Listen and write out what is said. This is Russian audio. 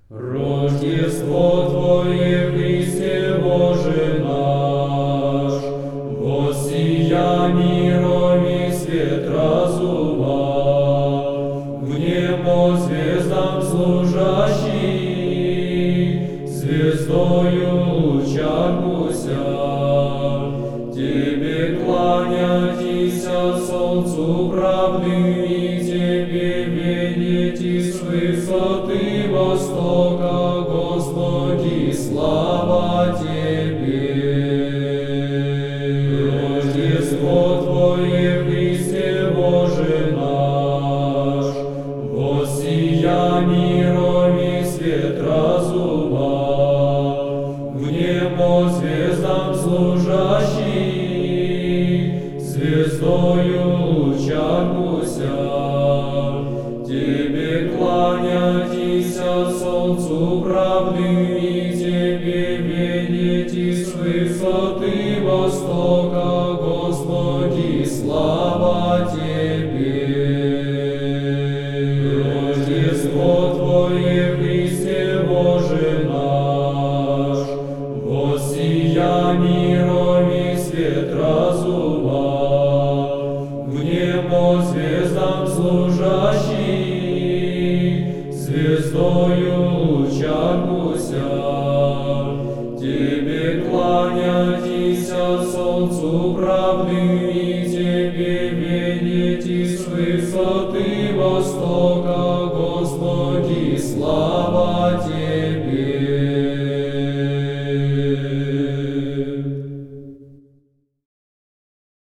Рождество Твое, Христе Боже наш, воссия миром и свет разума, в небо звездам служащий, звездою лучакуся, Тебе кланятися солнцу правды, и Тебе видите с высоты востока, Господи, слава Тебе. Рождество Твое, Христе Боже наш, воссия миром и свет разума, в небо звездам служащий, звездою лучакуся, Тебе кланятися солнцу правды, и Тебе видите с высоты востока, Господи, слава Тебе. Рождество Твое, Христе Боже наш, воссия миром и свет разума, в небо звездам служащий, звездою лучакуся, Тебе кланятися солнцу правды, и Тебе видите с высоты востока, Господи, слава